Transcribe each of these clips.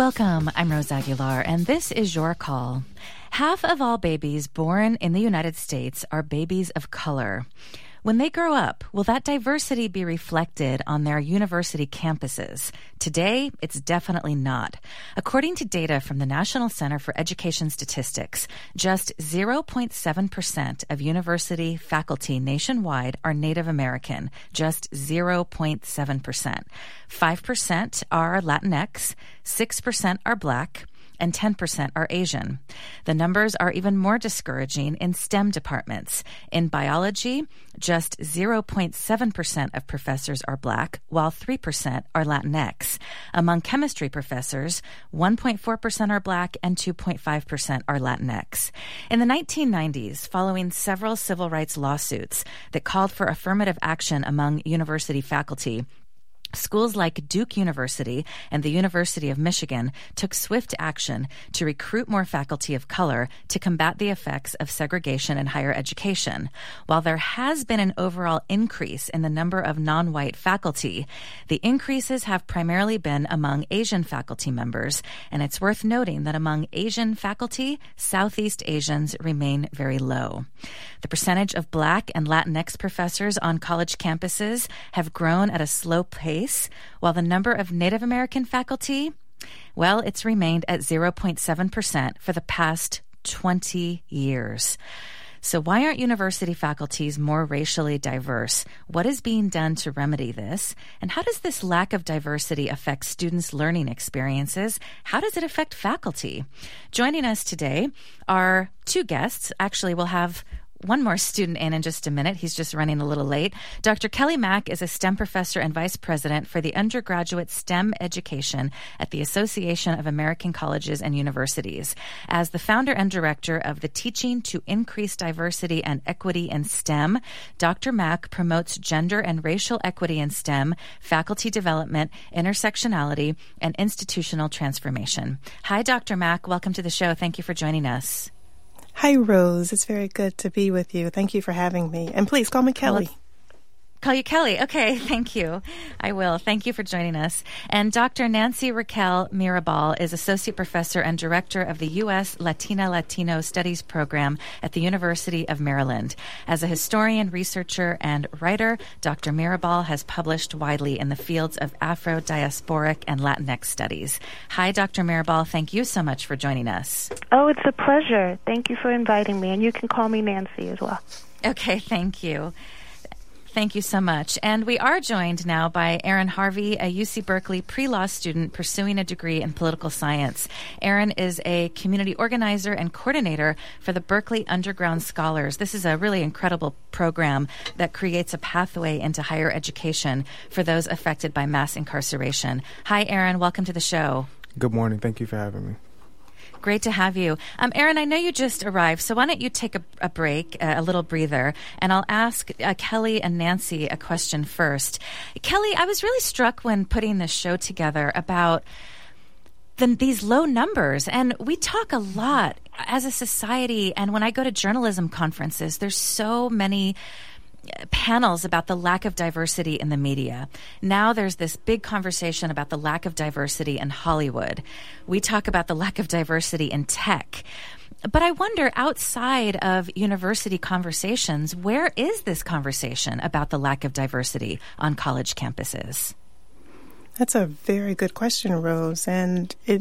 Welcome, I'm Rose Aguilar, and this is Your Call. Half of all babies born in the United States are babies of color. When they grow up, will that diversity be reflected on their university campuses? Today, it's definitely not. According to data from the National Center for Education Statistics, just 0.7% of university faculty nationwide are Native American, just 0.7%. 5% are Latinx, 6% are Black, and 10% are Asian. The numbers are even more discouraging in STEM departments. In biology, just 0.7% of professors are Black, while 3% are Latinx. Among chemistry professors, 1.4% are Black and 2.5% are Latinx. In the 1990s, following several civil rights lawsuits that called for affirmative action among university faculty, schools like Duke University and the University of Michigan took swift action to recruit more faculty of color to combat the effects of segregation in higher education. While there has been an overall increase in the number of non-white faculty, the increases have primarily been among Asian faculty members, and it's worth noting that among Asian faculty, Southeast Asians remain very low. The percentage of Black and Latinx professors on college campuses have grown at a slow pace, while the number of Native American faculty, well, it's remained at 0.7% for the past 20 years. So why aren't university faculties more racially diverse? What is being done to remedy this? And how does this lack of diversity affect students' learning experiences? How does it affect faculty? Joining us today are two guests. Actually, we'll have one more student in just a minute. He's just running a little late. Dr. Kelly Mack is a STEM professor and vice president for the undergraduate STEM education at the Association of American Colleges and Universities. As the founder and director of the Teaching to Increase Diversity and Equity in STEM, Dr. Mack promotes gender and racial equity in STEM, faculty development, intersectionality, and institutional transformation. Hi, Dr. Mack. Welcome to the show. Thank you for joining us. Hi, Rose. It's very good to be with you. Thank you for having me. And please call me Kelly. Call you Kelly. Okay, thank you. I will. Thank you for joining us. And Dr. Nancy Raquel Mirabal is Associate Professor and Director of the U.S. Latino Studies Program at the University of Maryland. As a historian, researcher, and writer, Dr. Mirabal has published widely in the fields of Afro-diasporic and Latinx studies. Hi, Dr. Mirabal. Thank you so much for joining us. Oh, it's a pleasure. Thank you for inviting me. And you can call me Nancy as well. Okay, thank you. Thank you so much. And we are joined now by Erin Harvey, a UC Berkeley pre-law student pursuing a degree in political science. Erin is a community organizer and coordinator for the Berkeley Underground Scholars. This is a really incredible program that creates a pathway into higher education for those affected by mass incarceration. Hi, Erin. Welcome to the show. Good morning. Thank you for having me. Great to have you. Erin, I know you just arrived, so why don't you take a break, a little breather, and I'll ask Kelly and Nancy a question first. Kelly, I was really struck when putting this show together about these low numbers, and we talk a lot as a society, and when I go to journalism conferences, there's so many panels about the lack of diversity in the media. Now there's this big conversation about the lack of diversity in Hollywood. We talk about the lack of diversity in tech. But I wonder, outside of university conversations, where is this conversation about the lack of diversity on college campuses? That's a very good question, Rose, and it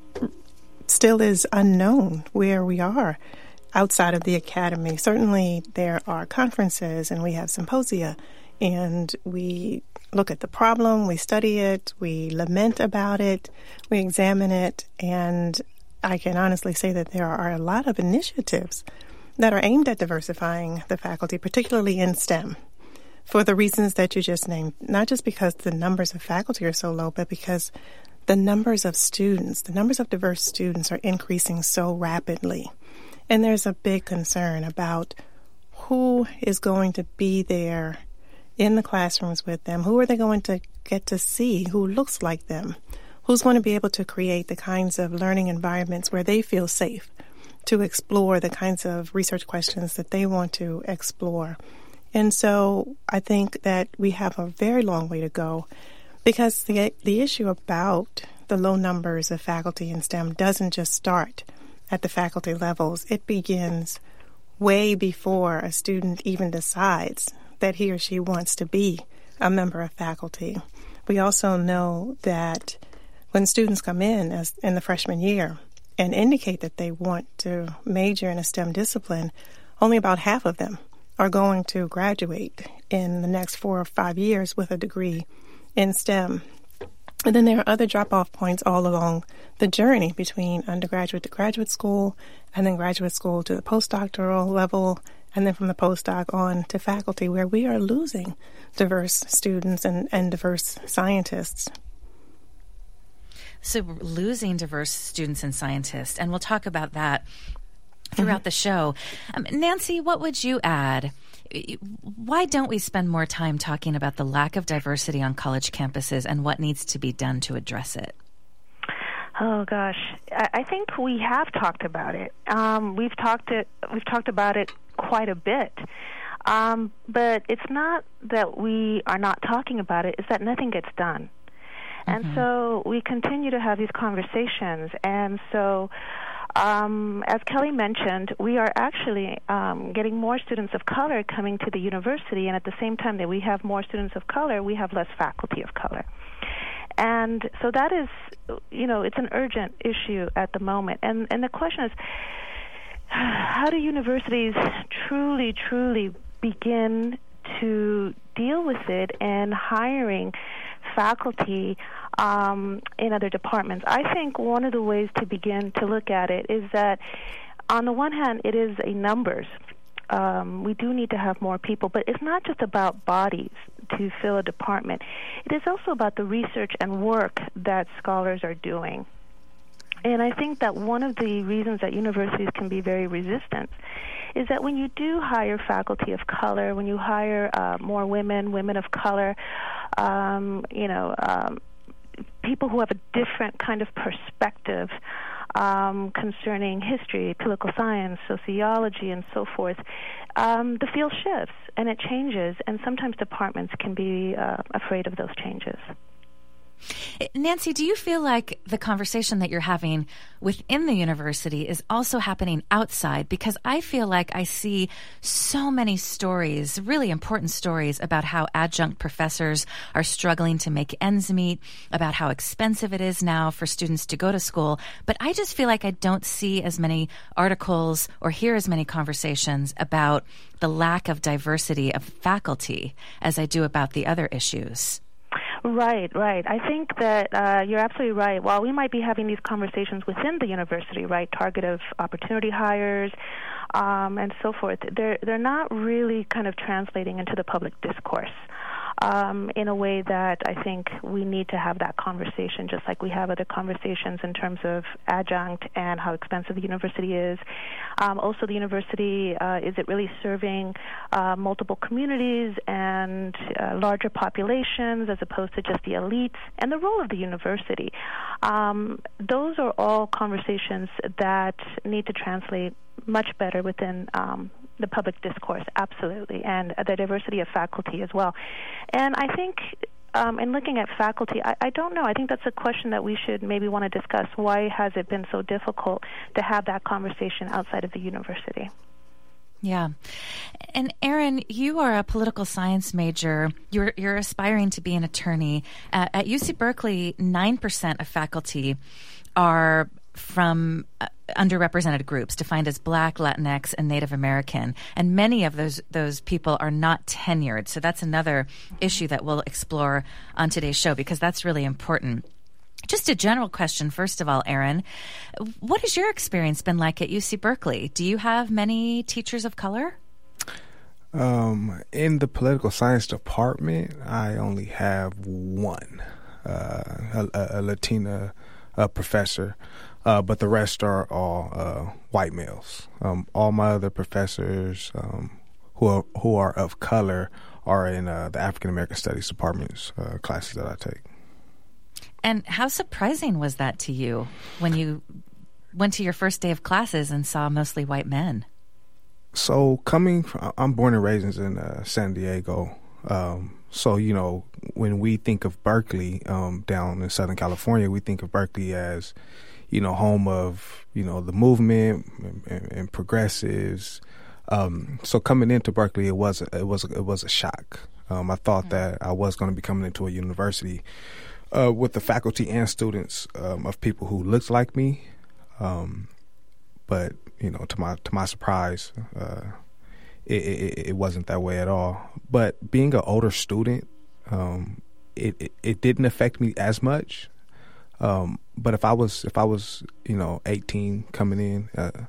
still is unknown where we are outside of the academy. Certainly there are conferences and we have symposia, and we look at the problem, we study it, we lament about it, we examine it, and I can honestly say that there are a lot of initiatives that are aimed at diversifying the faculty, particularly in STEM, for the reasons that you just named, not just because the numbers of faculty are so low, but because the numbers of students, the numbers of diverse students are increasing so rapidly. And there's a big concern about who is going to be there in the classrooms with them. Who are they going to get to see who looks like them? Who's going to be able to create the kinds of learning environments where they feel safe to explore the kinds of research questions that they want to explore? And so I think that we have a very long way to go, because the issue about the low numbers of faculty in STEM doesn't just start at the faculty levels. It begins way before a student even decides that he or she wants to be a member of faculty. We also know that when students come in the freshman year and indicate that they want to major in a STEM discipline, only about half of them are going to graduate in the next 4 or 5 years with a degree in STEM. And then there are other drop-off points all along the journey between undergraduate to graduate school, and then graduate school to the postdoctoral level, and then from the postdoc on to faculty, where we are losing diverse students and diverse scientists. So losing diverse students and scientists, and we'll talk about that throughout the show. Nancy, what would you add? Why don't we spend more time talking about the lack of diversity on college campuses and what needs to be done to address it? Oh gosh, I think we have talked about it. We've talked about it quite a bit. But it's not that we are not talking about it; it's that nothing gets done. And so we continue to have these conversations. And so, as Kelly mentioned, we are actually getting more students of color coming to the university, and at the same time that we have more students of color, we have less faculty of color. And so that is, it's an urgent issue at the moment. And the question is, how do universities truly begin to deal with it and hiring faculty in other departments? I think one of the ways to begin to look at it is that, on the one hand, it is a numbers. We do need to have more people, but it's not just about bodies to fill a department. It is also about the research and work that scholars are doing. And I think that one of the reasons that universities can be very resistant is that when you do hire faculty of color, when you hire more women of color, people who have a different kind of perspective concerning history, political science, sociology, and so forth, the field shifts and it changes, and sometimes departments can be afraid of those changes. Nancy, do you feel like the conversation that you're having within the university is also happening outside? Because I feel like I see so many stories, really important stories, about how adjunct professors are struggling to make ends meet, about how expensive it is now for students to go to school. But I just feel like I don't see as many articles or hear as many conversations about the lack of diversity of faculty as I do about the other issues. Right. I think that you're absolutely right. While we might be having these conversations within the university, right, targeted opportunity hires and so forth, they're not really kind of translating into the public discourse in a way that I think we need to have that conversation, just like we have other conversations in terms of adjunct and how expensive the university is. Also, the university, is it really serving multiple communities and larger populations as opposed to just the elites, and the role of the university. Those are all conversations that need to translate much better within the public discourse, absolutely, and the diversity of faculty as well. And I think in looking at faculty, I don't know. I think that's a question that we should maybe want to discuss. Why has it been so difficult to have that conversation outside of the university? Yeah. And Erin, you are a political science major. You're aspiring to be an attorney. At UC Berkeley, 9% of faculty are from underrepresented groups defined as Black, Latinx, and Native American. And many of those people are not tenured. So that's another issue that we'll explore on today's show, because that's really important. Just a general question, first of all, Erin. What has your experience been like at UC Berkeley? Do you have many teachers of color? In the political science department, I only have one, a Latina professor, but the rest are all white males. All my other professors who are of color are in the African American Studies department's classes that I take. And how surprising was that to you when you went to your first day of classes and saw mostly white men? So I'm born and raised in San Diego. So, when we think of Berkeley, down in Southern California, we think of Berkeley as, home of, the movement and progressives. So coming into Berkeley, it was a shock. I thought that I was going to be coming into a university with the faculty and students of people who looked like me, but to my surprise, it wasn't that way at all. But being an older student, it didn't affect me as much. But if I was 18 coming in,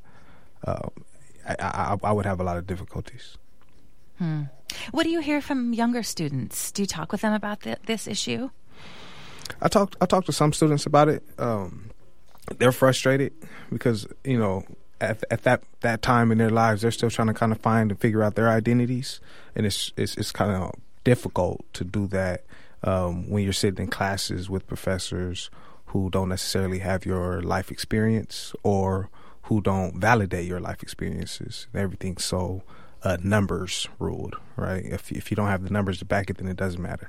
I would have a lot of difficulties. What do you hear from younger students? Do you talk with them about this issue? I talked to some students about it. They're frustrated because, at that time in their lives, they're still trying to kind of find and figure out their identities. And it's kind of difficult to do that when you're sitting in classes with professors who don't necessarily have your life experience or who don't validate your life experiences. Everything's so numbers ruled, right? If you don't have the numbers to back it, then it doesn't matter.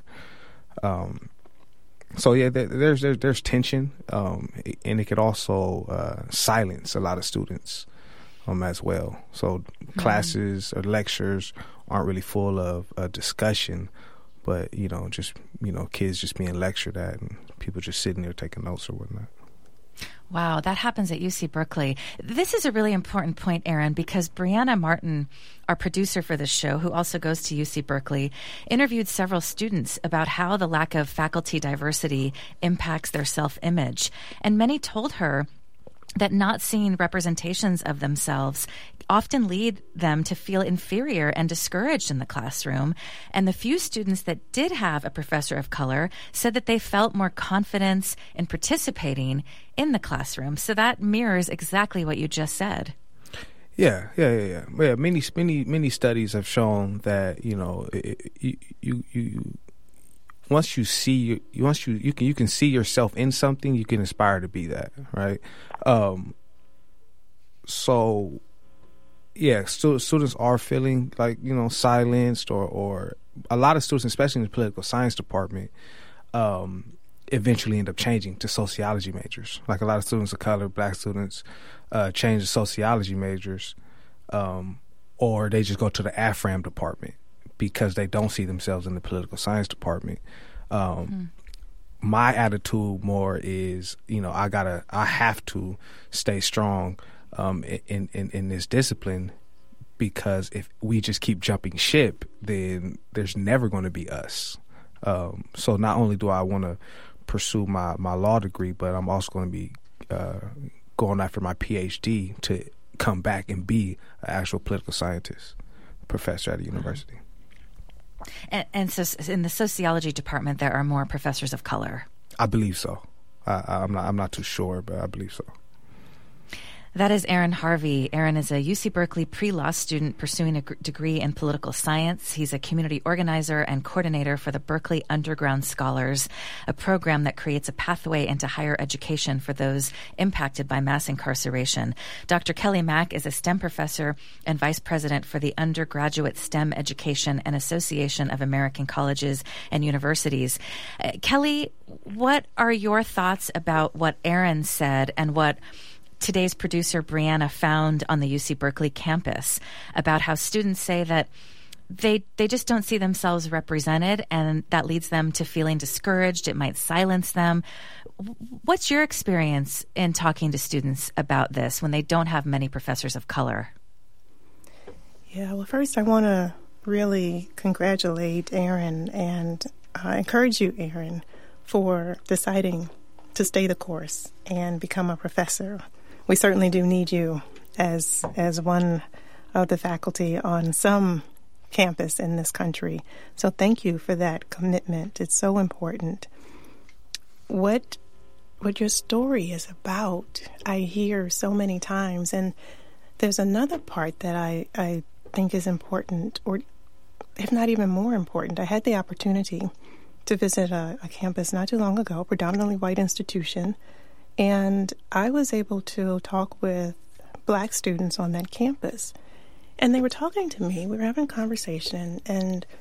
So yeah, there's tension, and it could also silence a lot of students as well. So classes or lectures aren't really full of discussion, but kids just being lectured at and people just sitting there taking notes or whatnot. Wow, that happens at UC Berkeley. This is a really important point, Aaron, because Brianna Martin, our producer for this show, who also goes to UC Berkeley, interviewed several students about how the lack of faculty diversity impacts their self-image. And many told her that not seeing representations of themselves often lead them to feel inferior and discouraged in the classroom. And the few students that did have a professor of color said that they felt more confidence in participating in the classroom. So that mirrors exactly what you just said. Yeah. Many studies have shown that once you see you can see yourself in something, you can aspire to be that, right? So yeah, students are feeling like silenced, or a lot of students, especially in the political science department, eventually end up changing to sociology majors. Like a lot of students of color, black students, change to sociology majors, or they just go to the AFRAM department because they don't see themselves in the political science department. My attitude more is, I have to stay strong in this discipline, because if we just keep jumping ship, then there's never going to be us. So not only do I want to pursue my law degree, but I'm also going to be going after my PhD to come back and be an actual political scientist professor at a university. And so in the sociology department, there are more professors of color. I believe so. I'm not too sure, but I believe so. That is Aaron Harvey. Aaron is a UC Berkeley pre-law student pursuing a degree in political science. He's a community organizer and coordinator for the Berkeley Underground Scholars, a program that creates a pathway into higher education for those impacted by mass incarceration. Dr. Kelly Mack is a STEM professor and vice president for the Undergraduate STEM Education and Association of American Colleges and Universities. Kelly, what are your thoughts about what Aaron said and what today's producer Brianna found on the UC Berkeley campus about how students say that they just don't see themselves represented, and that leads them to feeling discouraged? It might silence them. What's your experience in talking to students about this when they don't have many professors of color? Yeah, well, first I want to really congratulate Aaron and encourage you, Aaron, for deciding to stay the course and become a professor. We certainly do need you as one of the faculty on some campus in this country. So thank you for that commitment. It's so important. What your story is about, I hear so many times. And there's another part that I think is important, or if not even more important. I had the opportunity to visit a campus not too long ago, predominantly white institution, and I was able to talk with black students on that campus. And they were talking to me. We were having a conversation, and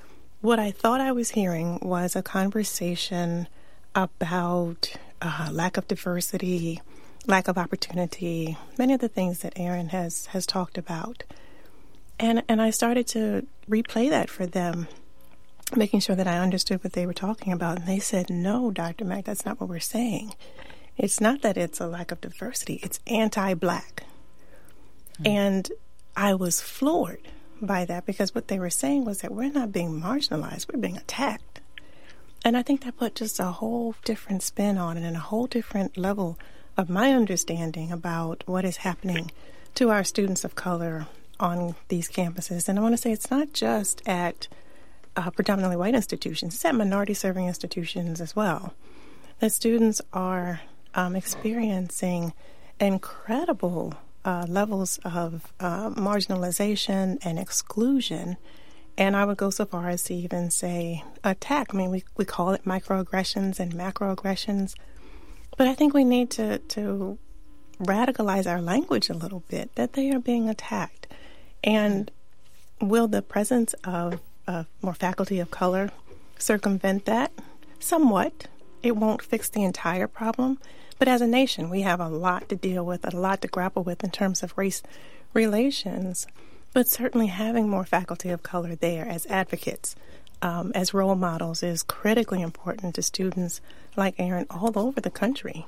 what I thought I was hearing was a conversation about lack of diversity, lack of opportunity, many of the things that Aaron has talked about. And I started to replay that for them, making sure that I understood what they were talking about. And they said, no, Dr. Mack, that's not what we're saying. It's not that it's a lack of diversity. It's anti-Black. And I was floored by that, because what they were saying was that we're not being marginalized, we're being attacked. And I think that put just a whole different spin on it and a whole different level of my understanding about what is happening to our students of color on these campuses. And I want to say it's not just at predominantly white institutions, it's at minority-serving institutions as well. The students are experiencing incredible levels of marginalization and exclusion, and I would go so far as to even say attack. I mean, we call it microaggressions and macroaggressions, but I think we need to radicalize our language a little bit, that they are being attacked. And will the presence of more faculty of color circumvent that? Somewhat. It won't fix the entire problem. But as a nation, we have a lot to deal with, a lot to grapple with in terms of race relations. But certainly having more faculty of color there as advocates, as role models, is critically important to students like Aaron all over the country.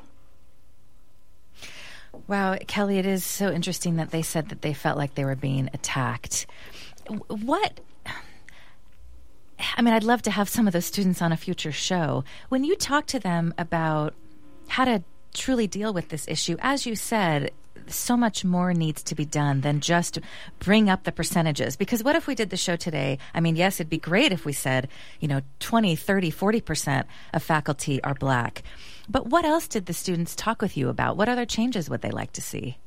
Wow, Kelly, it is so interesting that they said that they felt like they were being attacked. I'd love to have some of those students on a future show. When you talk to them about how to truly deal with this issue, as you said, so much more needs to be done than just bring up the percentages. Because what if we did the show today? Yes, it'd be great if we said, 20, 30, 40% of faculty are Black. But what else did the students talk with you about? What other changes would they like to see?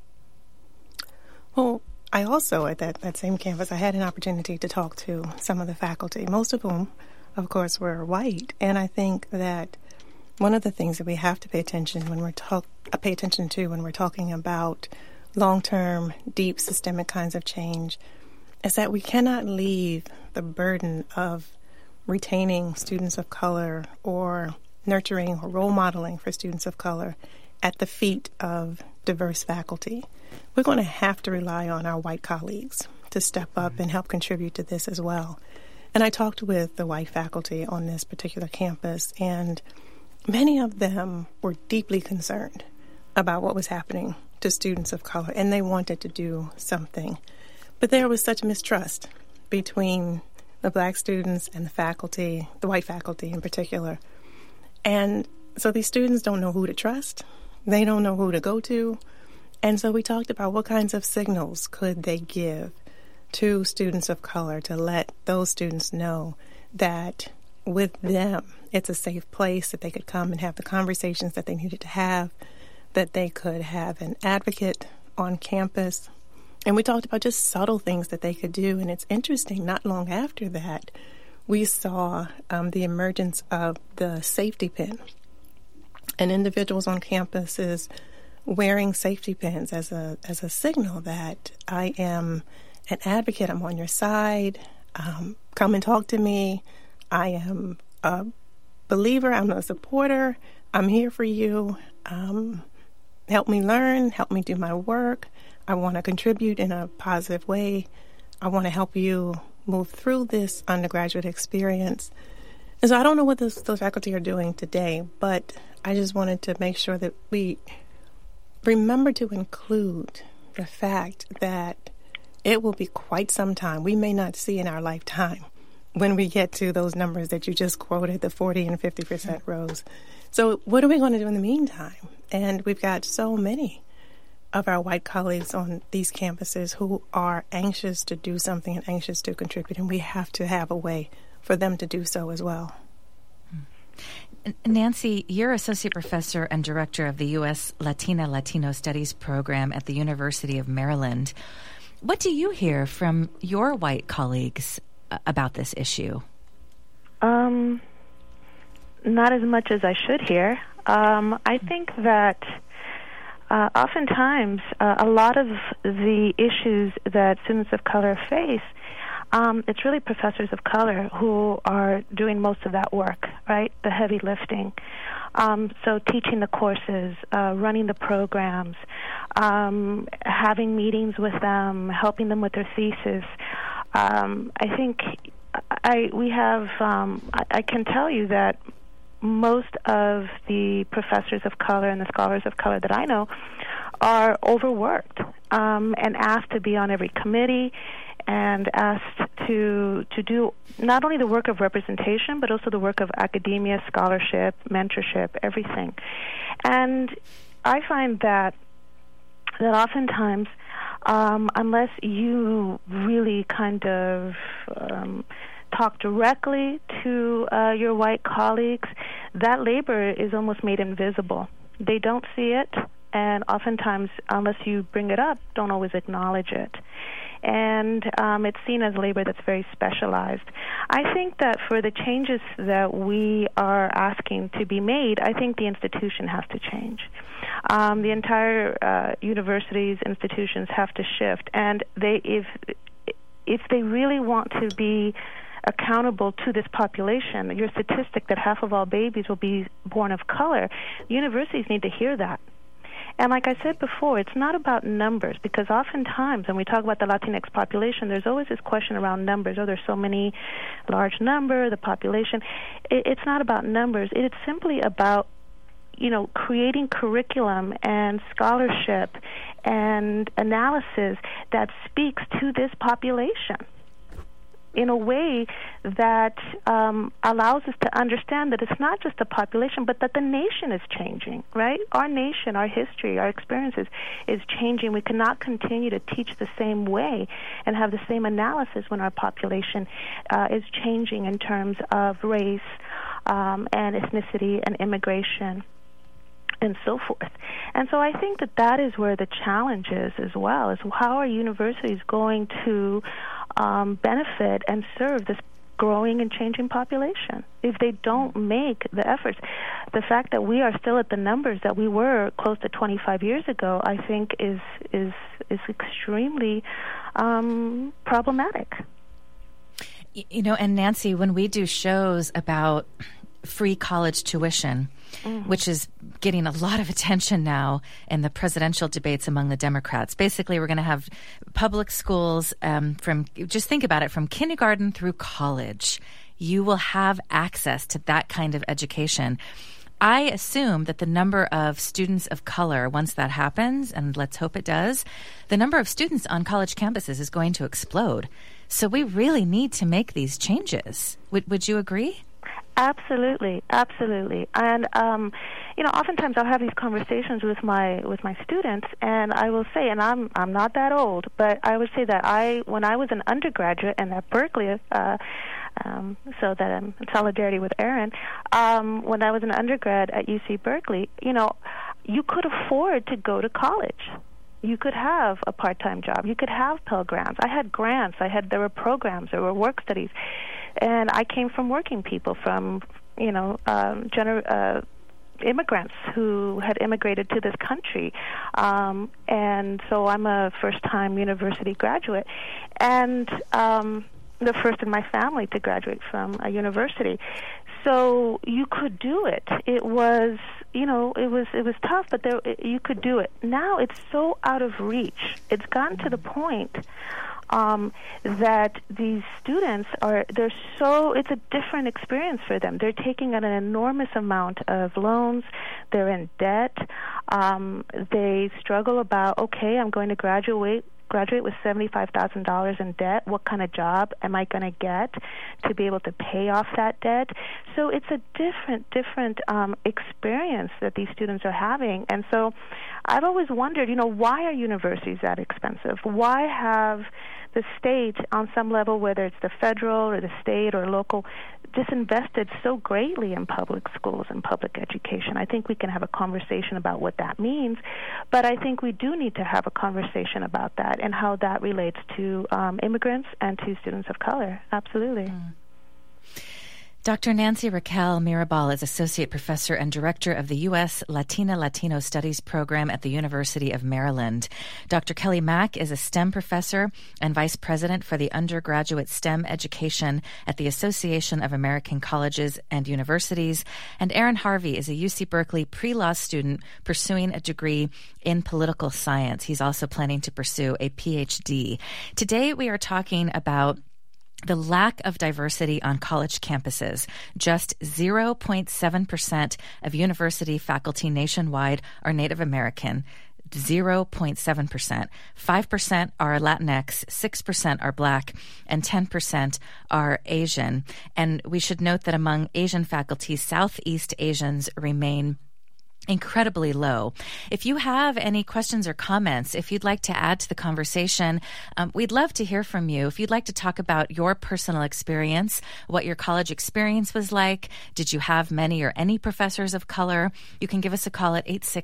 Well, I also, at that same campus, I had an opportunity to talk to some of the faculty, most of whom, of course, were white. And I think that one of the things that we have to pay attention to when we're talking about long-term, deep, systemic kinds of change is that we cannot leave the burden of retaining students of color or nurturing or role modeling for students of color at the feet of diverse faculty. We're going to have to rely on our white colleagues to step up and help contribute to this as well. And I talked with the white faculty on this particular campus, and many of them were deeply concerned about what was happening to students of color, and they wanted to do something. But there was such mistrust between the Black students and the faculty, the white faculty in particular. And so these students don't know who to trust. They don't know who to go to. And so we talked about what kinds of signals could they give to students of color to let those students know that with them, it's a safe place, that they could come and have the conversations that they needed to have, that they could have an advocate on campus. And we talked about just subtle things that they could do. And it's interesting, not long after that, we saw the emergence of the safety pin. And individuals on campuses wearing safety pins as a signal that I am an advocate, I'm on your side, come and talk to me, I am a believer, I'm a supporter, I'm here for you, help me learn, help me do my work, I want to contribute in a positive way, I want to help you move through this undergraduate experience. And so I don't know what those faculty are doing today, but I just wanted to make sure that we remember to include the fact that it will be quite some time. We may not see in our lifetime when we get to those numbers that you just quoted, the 40 and 50% rows. So what are we going to do in the meantime? And we've got so many of our white colleagues on these campuses who are anxious to do something and anxious to contribute, and we have to have a way for them to do so as well. Nancy, you're Associate Professor and Director of the U.S. Latino Studies Program at the University of Maryland. What do you hear from your white colleagues about this issue? Not as much as I should hear. I think that oftentimes a lot of the issues that students of color face it's really professors of color who are doing most of that work, right? The heavy lifting. So teaching the courses, running the programs, having meetings with them, helping them with their thesis. I think I can tell you that most of the professors of color and the scholars of color that I know are overworked and asked to be on every committee and asked to do not only the work of representation but also the work of academia, scholarship, mentorship, everything. And I find that oftentimes, unless you really kind of talk directly to your white colleagues, that labor is almost made invisible. They don't see it, and oftentimes, unless you bring it up, don't always acknowledge it. And it's seen as labor that's very specialized. I think that for the changes that we are asking to be made, I think the institution has to change. The entire universities, institutions have to shift, and if they really want to be accountable to this population, your statistic that half of all babies will be born of color, universities need to hear that. And like I said before, it's not about numbers, because oftentimes when we talk about the Latinx population, there's always this question around numbers. Oh, there's so many large number, the population. It's not about numbers. It's simply about, creating curriculum and scholarship and analysis that speaks to this population in a way that allows us to understand that it's not just the population, but that the nation is changing, right? Our nation, our history, our experiences is changing. We cannot continue to teach the same way and have the same analysis when our population is changing in terms of race and ethnicity and immigration and so forth. And so I think that is where the challenge is as well, is how are universities going to benefit and serve this growing and changing population if they don't make the efforts. The fact that we are still at the numbers that we were close to 25 years ago, I think is extremely problematic. And Nancy, when we do shows about free college tuition, which is getting a lot of attention now in the presidential debates among the Democrats. Basically, we're going to have public schools just think about it, from kindergarten through college. You will have access to that kind of education. I assume that the number of students of color, once that happens, and let's hope it does, the number of students on college campuses is going to explode. So we really need to make these changes. Would you agree? Absolutely. And oftentimes I'll have these conversations with my students, and I will say, and I'm not that old, but I would say that when I was an undergraduate and at Berkeley, so that I'm in solidarity with Aaron, when I was an undergrad at UC Berkeley, you could afford to go to college. You could have a part-time job. You could have Pell Grants. I had grants. There were programs. There were work studies. And I came from working people, from, immigrants who had immigrated to this country. And so I'm a first-time university graduate. And the first in my family to graduate from a university. So you could do it. It was, it was tough, but you could do it. Now it's so out of reach. It's gotten to the point that these students it's a different experience for them. They're taking on an enormous amount of loans. They're in debt. They struggle about, okay, I'm going to graduate with $75,000 in debt. What kind of job am I going to get to be able to pay off that debt? So it's a different experience that these students are having. And so I've always wondered, why are universities that expensive? Why have the state, on some level, whether it's the federal or the state or local, disinvested so greatly in public schools and public education? I think we can have a conversation about what that means, but I think we do need to have a conversation about that and how that relates to immigrants and to students of color. Absolutely. Dr. Nancy Raquel Mirabal is Associate Professor and Director of the U.S. Latino Studies Program at the University of Maryland. Dr. Kelly Mack is a STEM Professor and Vice President for the Undergraduate STEM Education at the Association of American Colleges and Universities. And Aaron Harvey is a UC Berkeley pre-law student pursuing a degree in political science. He's also planning to pursue a PhD. Today we are talking about the lack of diversity on college campuses. Just 0.7% of university faculty nationwide are Native American. 0.7%. 5% are Latinx, 6% are Black, and 10% are Asian. And we should note that among Asian faculty, Southeast Asians remain incredibly low. If you have any questions or comments, if you'd like to add to the conversation, we'd love to hear from you. If you'd like to talk about your personal experience, what your college experience was like, did you have many or any professors of color, you can give us a call at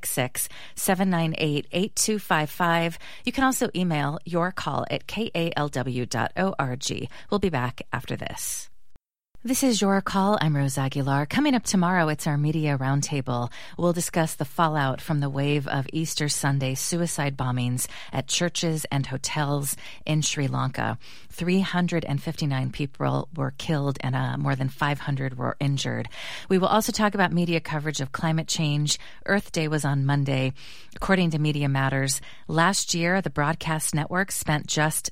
866-798-8255. You can also email your call at kalw.org. We'll be back after this. This is Your Call. I'm Rose Aguilar. Coming up tomorrow, it's our Media Roundtable. We'll discuss the fallout from the wave of Easter Sunday suicide bombings at churches and hotels in Sri Lanka. 359 people were killed and more than 500 were injured. We will also talk about media coverage of climate change. Earth Day was on Monday. According to Media Matters, last year, the broadcast network spent just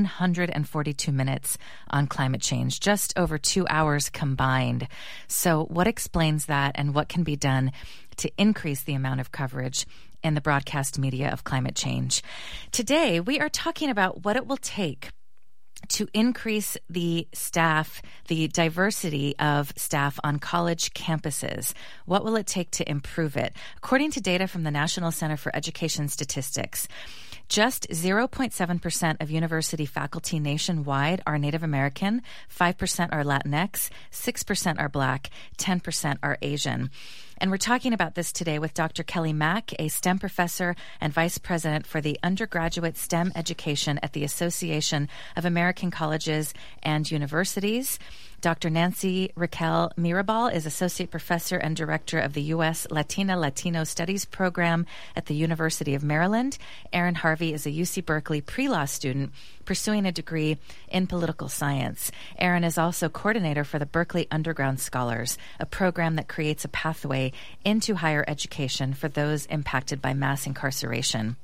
142 minutes on climate change, just over 2 hours combined. So what explains that, and what can be done to increase the amount of coverage in the broadcast media of climate change? Today, we are talking about what it will take to increase the staff, the diversity of staff on college campuses. What will it take to improve it? According to data from the National Center for Education Statistics, just 0.7% of university faculty nationwide are Native American, 5% are Latinx, 6% are Black, 10% are Asian. And we're talking about this today with Dr. Kelly Mack, a STEM professor and vice president for the undergraduate STEM education at the Association of American Colleges and Universities. Dr. Nancy Raquel Mirabal is associate professor and director of the U.S. Latino Studies Program at the University of Maryland. Aaron Harvey is a UC Berkeley pre-law student pursuing a degree in political science. Aaron is also coordinator for the Berkeley Underground Scholars, a program that creates a pathway into higher education for those impacted by mass incarceration.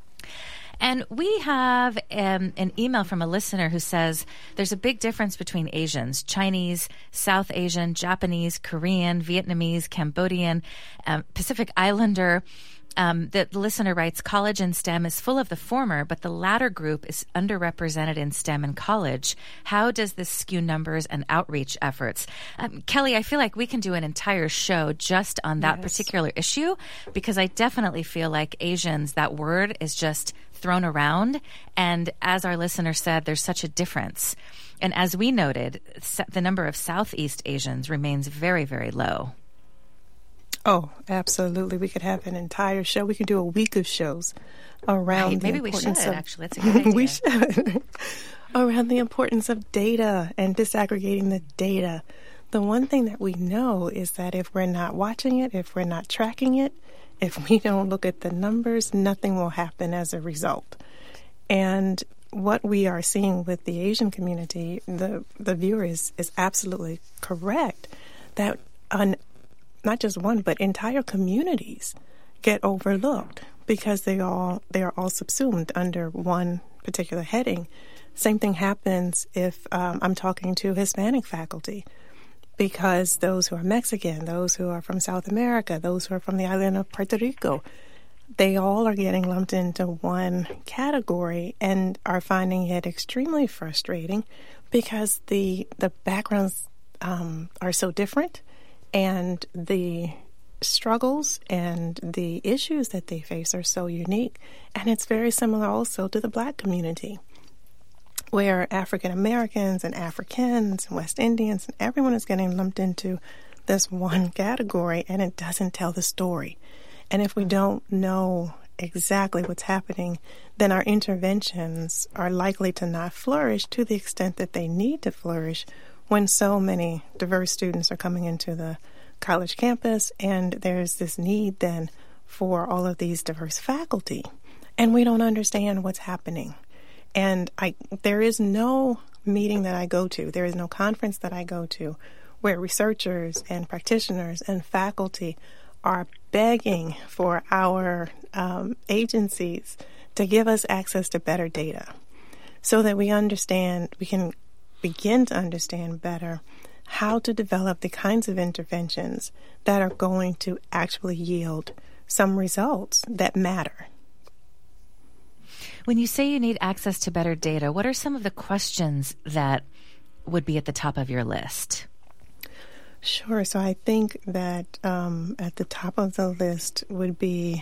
And we have an email from a listener who says there's a big difference between Asians, Chinese, South Asian, Japanese, Korean, Vietnamese, Cambodian, Pacific Islander. The listener writes, college and STEM is full of the former, but the latter group is underrepresented in STEM and college. How does this skew numbers and outreach efforts? Kelly, I feel like we can do an entire show just on that particular issue, because I definitely feel like Asians, that word is just thrown around. And as our listener said, there's such a difference. And as we noted, the number of Southeast Asians remains very, very low. Oh, absolutely. We could have an entire show. We could do a week of shows around Maybe we should, actually. That's a good idea. We should. Around the importance of data and disaggregating the data. The one thing that we know is that if we're not watching it, if we're not tracking it, if we don't look at the numbers, nothing will happen as a result. And what we are seeing with the Asian community, the viewer is absolutely correct, that not just one, but entire communities get overlooked because they are all subsumed under one particular heading. Same thing happens if I'm talking to Hispanic faculty, because those who are Mexican, those who are from South America, those who are from the island of Puerto Rico, they all are getting lumped into one category and are finding it extremely frustrating because the backgrounds are so different, and the struggles and the issues that they face are so unique. And it's very similar also to the Black community, where African Americans and Africans and West Indians and everyone is getting lumped into this one category, and it doesn't tell the story. And if we don't know exactly what's happening, then our interventions are likely to not flourish to the extent that they need to flourish when so many diverse students are coming into the college campus, and there's this need then for all of these diverse faculty, and we don't understand what's happening. And there is no meeting that I go to, there is no conference that I go to where researchers and practitioners and faculty are begging for our agencies to give us access to better data so that we can begin to understand better how to develop the kinds of interventions that are going to actually yield some results that matter. When you say you need access to better data, what are some of the questions that would be at the top of your list? Sure. So I think that at the top of the list would be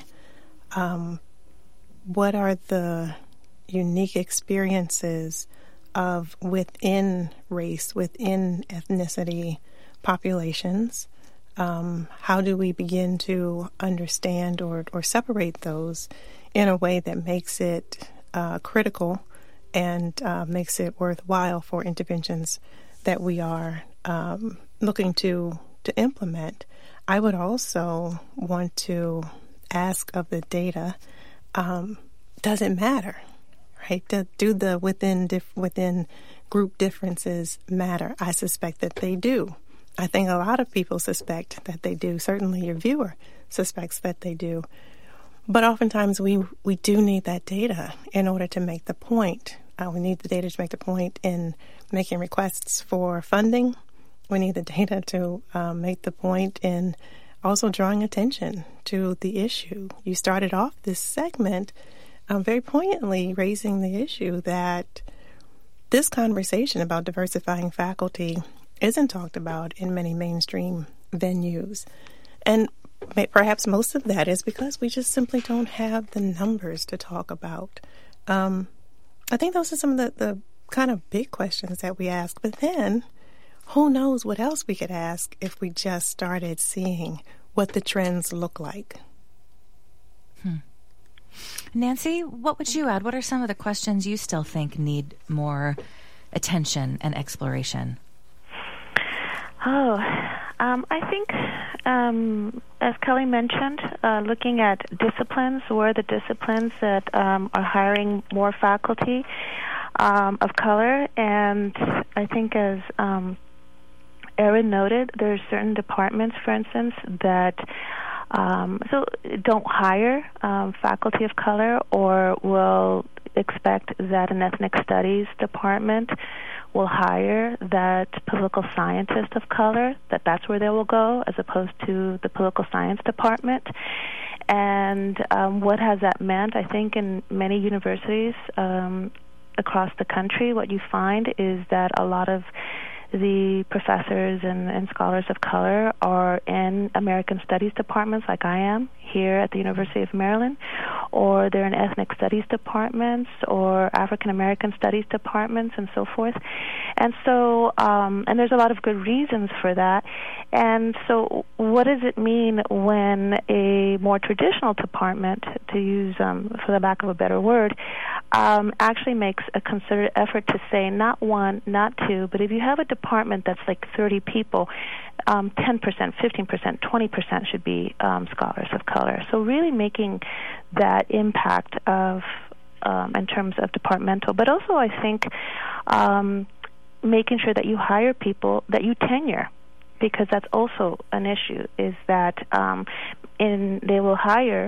what are the unique experiences of within race, within ethnicity populations? How do we begin to understand or separate those in a way that makes it critical and makes it worthwhile for interventions that we are looking to implement? I would also want to ask of the data, does it matter? Right? Do the within group differences matter? I suspect that they do. I think a lot of people suspect that they do. Certainly your viewer suspects that they do. But oftentimes we do need that data in order to make the point. We need the data to make the point in making requests for funding. We need the data to make the point in also drawing attention to the issue. You started off this segment very poignantly raising the issue that this conversation about diversifying faculty isn't talked about in many mainstream venues. And perhaps most of that is because we just simply don't have the numbers to talk about. I think those are some of the kind of big questions that we ask. But then, who knows what else we could ask if we just started seeing what the trends look like. Nancy, what would you add? What are some of the questions you still think need more attention and exploration? I think, as Kelly mentioned, looking at disciplines, where the disciplines that are hiring more faculty of color, and I think as Erin noted, there are certain departments, for instance, that don't hire faculty of color, or will expect that an ethnic studies department will hire that political scientist of color, that's where they will go, as opposed to the political science department. And what has that meant? I think in many universities across the country, what you find is that a lot of the professors and scholars of color are in American Studies departments, like I am here at the University of Maryland, or they're in ethnic studies departments or African American studies departments and so forth. And so, and there's a lot of good reasons for that. And so what does it mean when a more traditional department, to use, for the lack of a better word, actually makes a concerted effort to say not one, not two, but if you have a department that's like 30 people, 10%, 15%, 20% should be scholars of color. So really making that impact of in terms of departmental, but also I think making sure that you hire people that you tenure, because that's also an issue, is that they will hire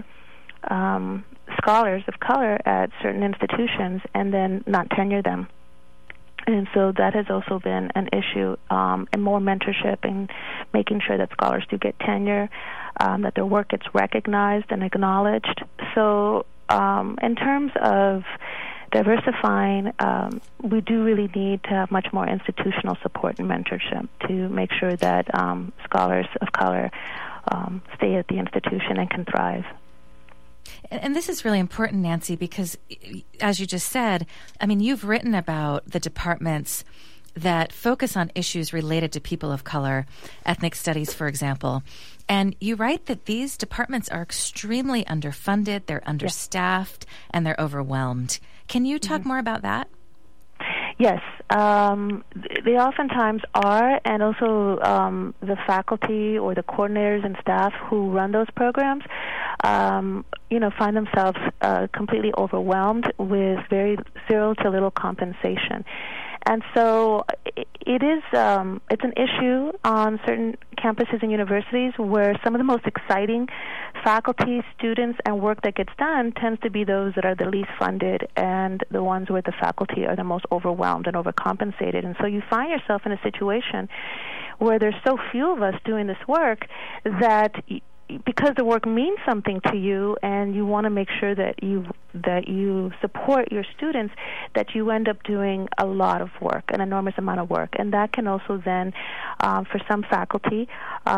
scholars of color at certain institutions and then not tenure them. And so that has also been an issue, and more mentorship and making sure that scholars do get tenure, that their work gets recognized and acknowledged. So in terms of diversifying, we do really need to have much more institutional support and mentorship to make sure that scholars of color stay at the institution and can thrive. And this is really important, Nancy, because as you just said, I mean, you've written about the departments that focus on issues related to people of color, ethnic studies, for example. And you write that these departments are extremely underfunded, they're understaffed, and they're overwhelmed. Can you talk more about that? Yes, they oftentimes are, and also the faculty or the coordinators and staff who run those programs, find themselves completely overwhelmed with very zero to little compensation. And so it is it's an issue on certain campuses and universities where some of the most exciting faculty, students, and work that gets done tends to be those that are the least funded and the ones where the faculty are the most overwhelmed and overcompensated. And so you find yourself in a situation where there's so few of us doing this work that because the work means something to you and you want to make sure that you support your students, that you end up doing a lot of work, an enormous amount of work. And that can also then, for some faculty,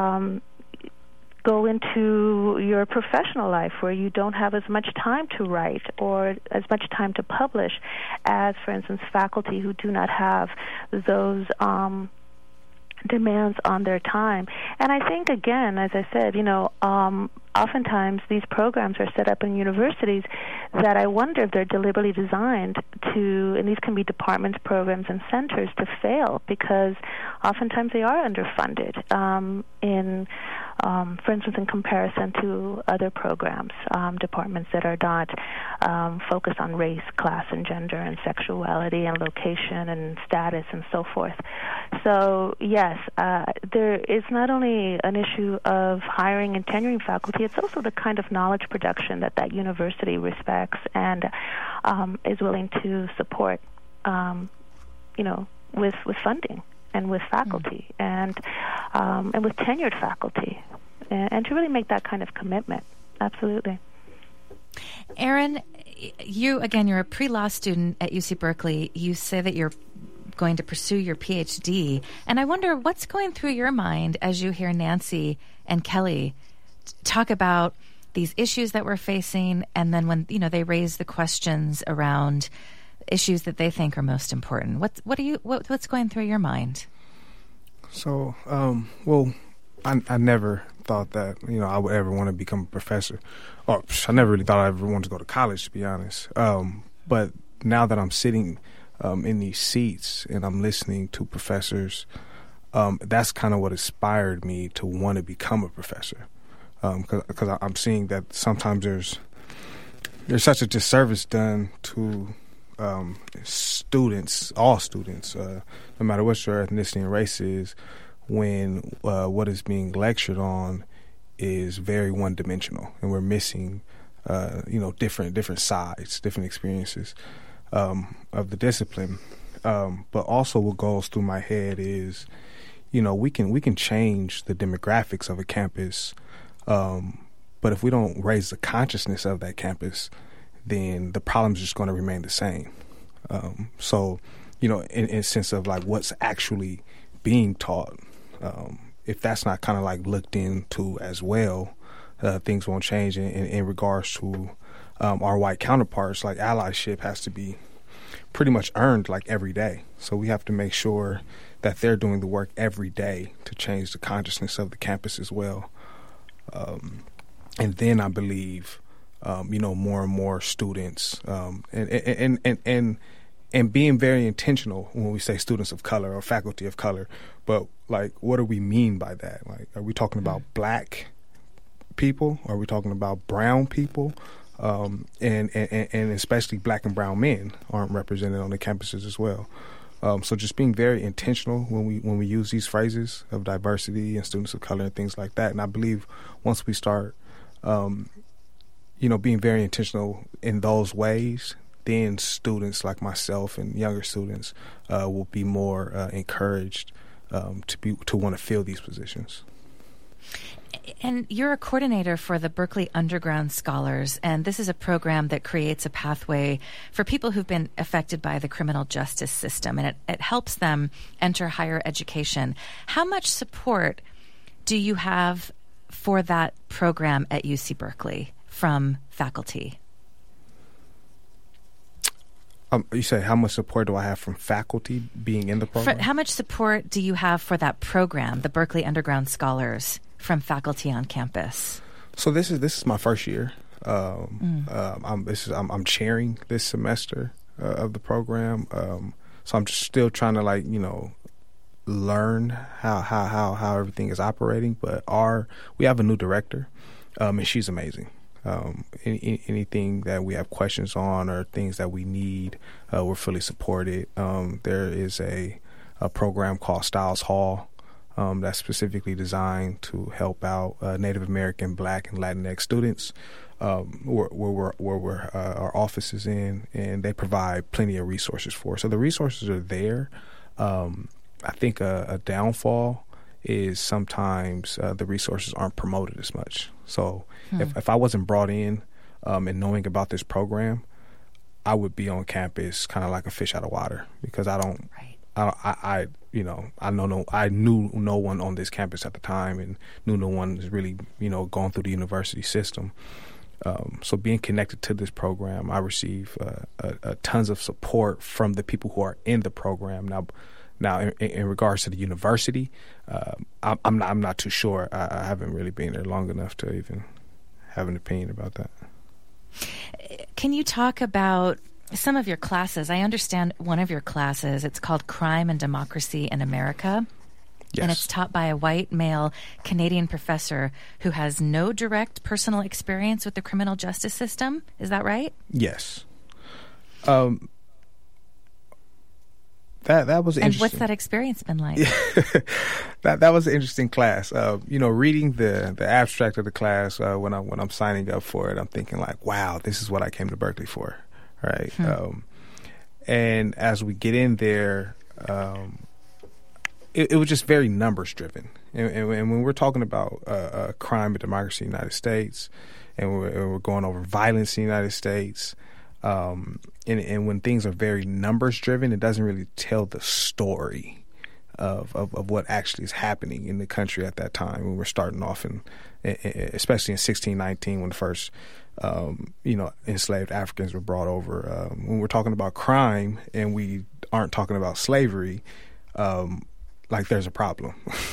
go into your professional life where you don't have as much time to write or as much time to publish as, for instance, faculty who do not have those demands on their time. And I think, again, as I said, oftentimes these programs are set up in universities that I wonder if they're deliberately designed to, and these can be departments, programs, and centers, to fail because oftentimes they are underfunded for instance, in comparison to other programs, departments that are not focused on race, class, and gender, and sexuality, and location, and status, and so forth. So, yes, there is not only an issue of hiring and tenuring faculty, it's also the kind of knowledge production that university respects and is willing to support, with funding and with faculty and with tenured faculty, and to really make that kind of commitment. Absolutely. Erin, you're a pre-law student at UC Berkeley. You say that you're going to pursue your PhD, and I wonder what's going through your mind as you hear Nancy and Kelly talk about these issues that we're facing, and then when they raise the questions around issues that they think are most important. What's going through your mind? So, I never thought that I would ever want to become a professor. Or I never really thought I ever wanted to go to college, to be honest. But now that I'm sitting in these seats and I'm listening to professors, that's kind of what inspired me to want to become a professor. Because I'm seeing that sometimes there's such a disservice done to students, all students, no matter what your ethnicity and race is, when what is being lectured on is very one-dimensional, and we're missing, different sides, different experiences of the discipline. But also, what goes through my head is, we can change the demographics of a campus, but if we don't raise the consciousness of that campus, then the problem's just going to remain the same. So, in a sense of like what's actually being taught, if that's not kind of like looked into as well, things won't change in regards to our white counterparts. Like allyship has to be pretty much earned like every day. So we have to make sure that they're doing the work every day to change the consciousness of the campus as well. And then I believe, more and more students, and being very intentional when we say students of color or faculty of color. But like, what do we mean by that? Like, are we talking about black people? Are we talking about brown people? And especially black and brown men aren't represented on the campuses as well. So just being very intentional when we use these phrases of diversity and students of color and things like that. And I believe once we start, being very intentional in those ways, then students like myself and younger students will be more encouraged to want to fill these positions. And you're a coordinator for the Berkeley Underground Scholars, and this is a program that creates a pathway for people who've been affected by the criminal justice system, and it helps them enter higher education. How much support do you have for that program at UC Berkeley from faculty? You say how much support do I have from faculty being in the program? How much support do you have for that program, the Berkeley Underground Scholars, from faculty on campus? So this is my first year. I'm chairing this semester of the program. So I'm just still trying to learn how everything is operating. But we have a new director, and she's amazing. Anything that we have questions on or things that we need, we're fully supported. There is a program called Styles Hall that's specifically designed to help out Native American, Black, and Latinx students. Where our office is in, and they provide plenty of resources for us. So the resources are there. I think a downfall is sometimes the resources aren't promoted as much. So if I wasn't brought in and knowing about this program, I would be on campus kind of like a fish out of water, because I knew no one on this campus at the time, and knew no one was really going through the university system. So being connected to this program, I receive tons of support from the people who are in the program. Now, in regards to the university, I'm not too sure. I haven't really been there long enough to even have an opinion about that. Can you talk about some of your classes? I understand one of your classes, it's called Crime and Democracy in America. Yes. And it's taught by a white male Canadian professor who has no direct personal experience with the criminal justice system. Is that right? Yes. That was interesting. And what's that experience been like? that was an interesting class. Reading the abstract of the class when I'm signing up for it, I'm thinking like, wow, this is what I came to Berkeley for, right? And as we get in there, it was just very numbers driven. And when we're talking about crime and democracy in the United States, and we're going over violence in the United States, and when things are very numbers driven, it doesn't really tell the story of what actually is happening in the country at that time when we're starting off, especially in 1619 when the first enslaved Africans were brought over. When we're talking about crime and we aren't talking about slavery, there's a problem.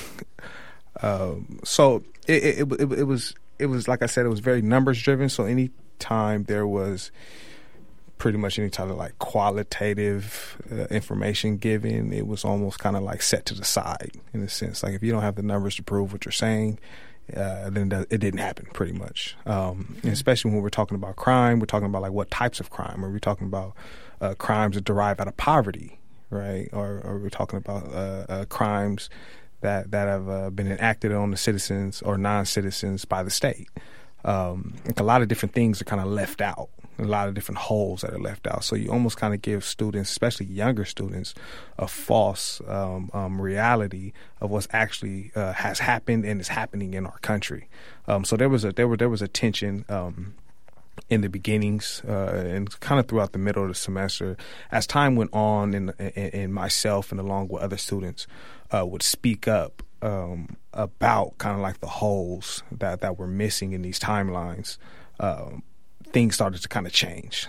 So it was like I said, it was very numbers driven. So any time there was pretty much any type of like qualitative information given, it was almost kind of like set to the side in a sense. Like if you don't have the numbers to prove what you're saying, then it didn't happen pretty much. And especially when we're talking about crime, we're talking about like what types of crime. Are we talking about crimes that derive out of poverty? Right, or we're talking about crimes that have been enacted on the citizens or non-citizens by the state. A lot of different things are kind of left out, a lot of different holes that are left out. So you almost kind of give students, especially younger students, a false reality of what's actually has happened and is happening in our country. So there was a tension in the beginnings and kind of throughout the middle of the semester. As time went on, and myself and along with other students would speak up about kind of like the holes that were missing in these timelines, things started to kind of change.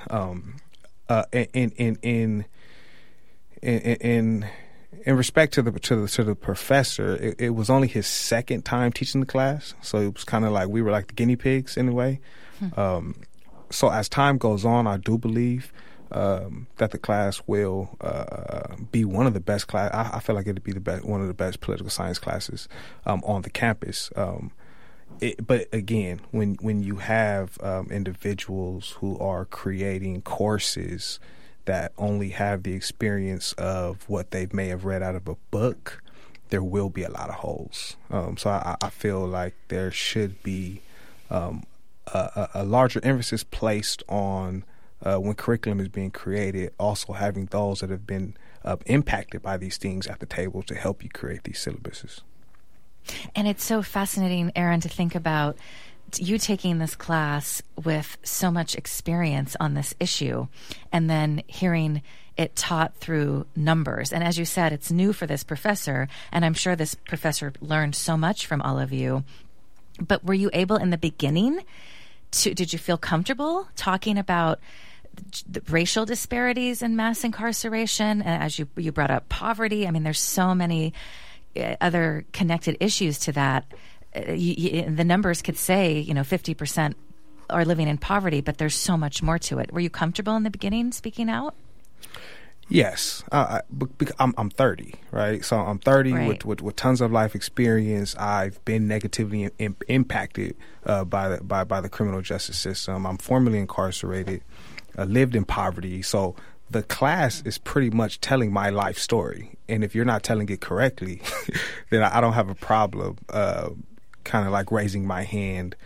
In respect to the professor, it was only his second time teaching the class, so it was kind of like we were like the guinea pigs in a way. So as time goes on, I do believe that the class will be one of the best class. I feel like it'd be one of the best political science classes on the campus. But again, when you have individuals who are creating courses that only have the experience of what they may have read out of a book, there will be a lot of holes. So I feel like there should be a larger emphasis placed on when curriculum is being created, also having those that have been impacted by these things at the table to help you create these syllabuses. And it's so fascinating, Aaron, to think about you taking this class with so much experience on this issue and then hearing it taught through numbers. And as you said, it's new for this professor, and I'm sure this professor learned so much from all of you. But were you able in the beginning did you feel comfortable talking about the racial disparities in mass incarceration? And as you brought up poverty, I mean, there's so many other connected issues to that. The numbers could say, 50% are living in poverty, but there's so much more to it. Were you comfortable in the beginning speaking out? Yes, I'm 30, right? So I'm 30 right. with tons of life experience. I've been negatively impacted by the criminal justice system. I'm formerly incarcerated, lived in poverty. So the class is pretty much telling my life story. And if you're not telling it correctly, then I don't have a problem kind of like raising my hand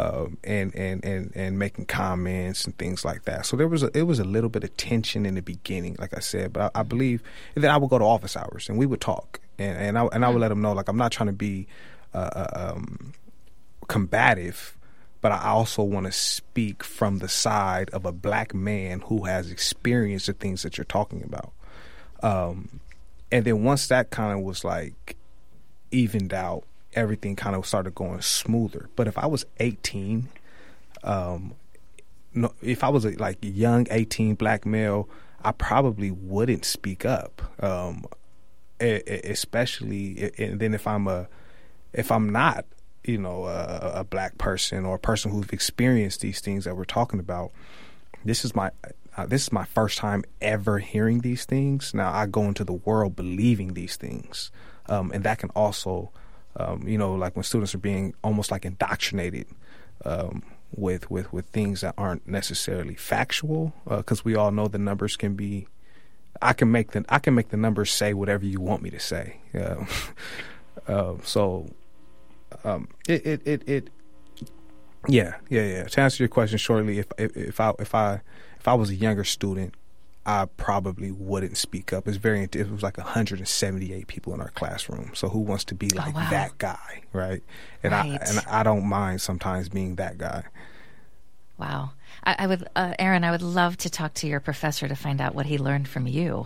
and making comments and things like that. So it was a little bit of tension in the beginning, like I said. But I believe that I would go to office hours and we would talk, and I would let them know, like, I'm not trying to be combative, but I also want to speak from the side of a black man who has experienced the things that you're talking about. And then once that kind of was like evened out, everything kind of started going smoother. But if I was 18, if I was a like young 18 black male, I probably wouldn't speak up. Especially, and then if I'm not, a black person or a person who's experienced these things that we're talking about, this is my first time ever hearing these things. Now I go into the world believing these things, and that can also, like when students are being almost like indoctrinated with things that aren't necessarily factual, because we all know the numbers can be. I can make the numbers say whatever you want me to say. Yeah. To answer your question shortly, if I was a younger student, I probably wouldn't speak up. It was like 178 people in our classroom. So who wants to be like that guy, right? And right. I don't mind sometimes being that guy. Wow. I would, Aaron, I would love to talk to your professor to find out what he learned from you.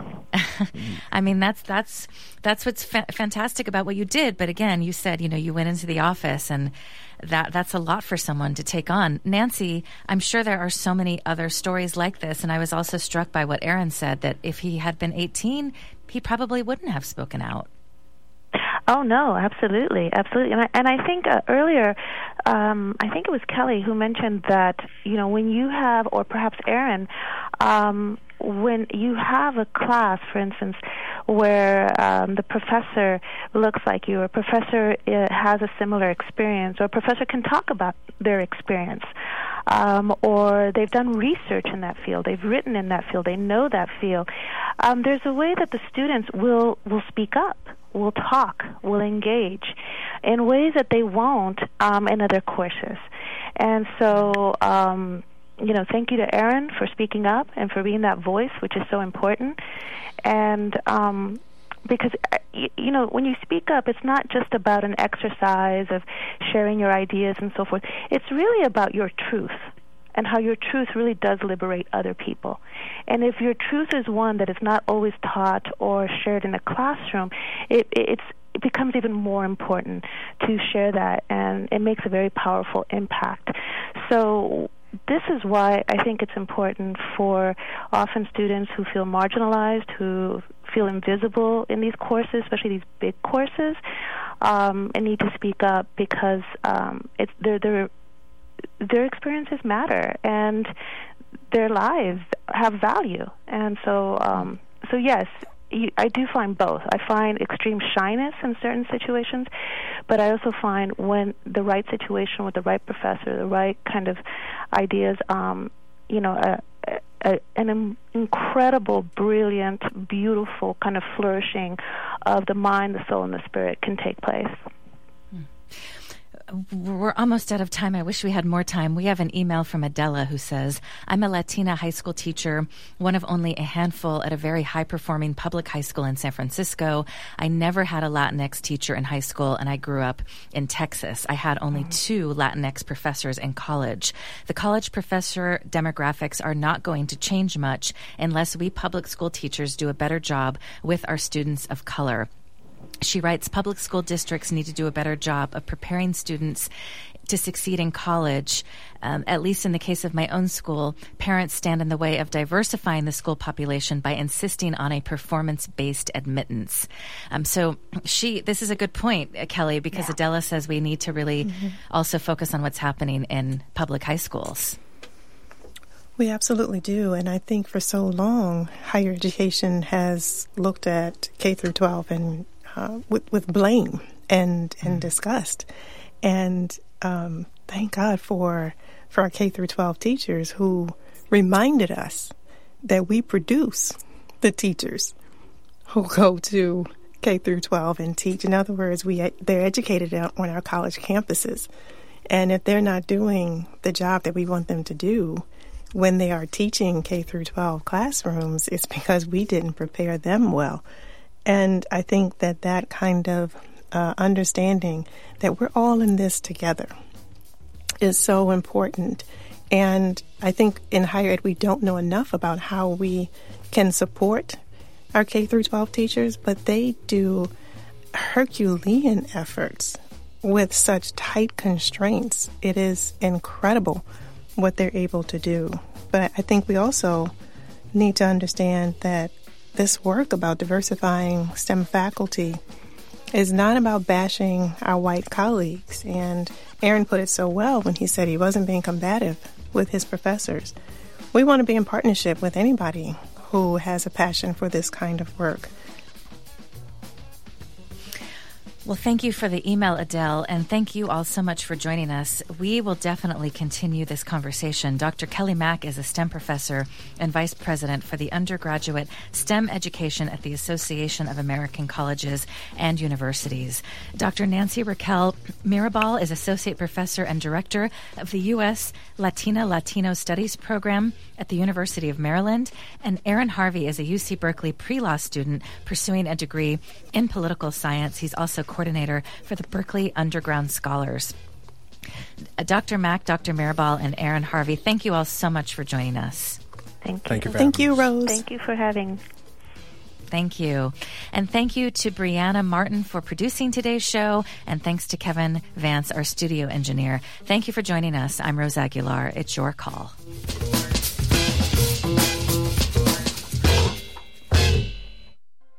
I mean, that's what's fantastic about what you did. But again, you said, you went into the office, and that's a lot for someone to take on. Nancy, I'm sure there are so many other stories like this. And I was also struck by what Aaron said, that if he had been 18, he probably wouldn't have spoken out. Oh, no, absolutely. And I think earlier, I think it was Kelly who mentioned that, when you have, or perhaps Aaron, when you have a class, for instance, where the professor looks like you, or a professor has a similar experience, or a professor can talk about their experience, or they've done research in that field, they've written in that field, they know that field, there's a way that the students will speak up, will talk, will engage in ways that they won't in other courses. And so, thank you to Aaron for speaking up and for being that voice, which is so important. And because, when you speak up, it's not just about an exercise of sharing your ideas and so forth. It's really about your truth and how your truth really does liberate other people. And if your truth is one that is not always taught or shared in a classroom, it becomes even more important to share that, and it makes a very powerful impact. So this is why I think it's important for often students who feel marginalized, who feel invisible in these courses, especially these big courses, and need to speak up, because it's their experiences matter and their lives have value. And so yes, I do find both. I find extreme shyness in certain situations, but I also find when the right situation with the right professor, the right kind of ideas, an incredible, brilliant, beautiful kind of flourishing of the mind, the soul, and the spirit can take place. We're almost out of time. I wish we had more time. We have an email from Adela who says, I'm a Latina high school teacher, one of only a handful at a very high-performing public high school in San Francisco. I never had a Latinx teacher in high school, and I grew up in Texas. I had only 2 Latinx professors in college. The college professor demographics are not going to change much unless we public school teachers do a better job with our students of color. She writes, public school districts need to do a better job of preparing students to succeed in college. At least in the case of my own school, parents stand in the way of diversifying the school population by insisting on a performance-based admittance. This is a good point, Kelly, because Adela says we need to really also focus on what's happening in public high schools. We absolutely do. And I think for so long, higher education has looked at K through 12 and with blame and disgust. And thank God for our K through 12 teachers who reminded us that we produce the teachers who go to K through 12 and teach. In other words, they're educated on our college campuses. And if they're not doing the job that we want them to do when they are teaching K through 12 classrooms, it's because we didn't prepare them well. And I think that kind of understanding that we're all in this together is so important. And I think in higher ed, we don't know enough about how we can support our K through 12 teachers, but they do Herculean efforts with such tight constraints. It is incredible what they're able to do. But I think we also need to understand that this work about diversifying STEM faculty is not about bashing our white colleagues. And Aaron put it so well when he said he wasn't being combative with his professors. We want to be in partnership with anybody who has a passion for this kind of work. Well, thank you for the email, Adele, and thank you all so much for joining us. We will definitely continue this conversation. Dr. Kelly Mack is a STEM professor and vice president for the undergraduate STEM education at the Association of American Colleges and Universities. Dr. Nancy Raquel Mirabal is associate professor and director of the U.S. Latino Studies program at the University of Maryland. And Aaron Harvey is a UC Berkeley pre-law student pursuing a degree in political science. He's also coordinator for the Berkeley Underground Scholars. Dr. Mack, Dr. Mirabal, and Aaron Harvey, thank you all so much for joining us. Thank you. Thank you, Rose. Thank you for having. Thank you. And thank you to Brianna Martin for producing today's show. And thanks to Kevin Vance, our studio engineer. Thank you for joining us. I'm Rose Aguilar. It's your call.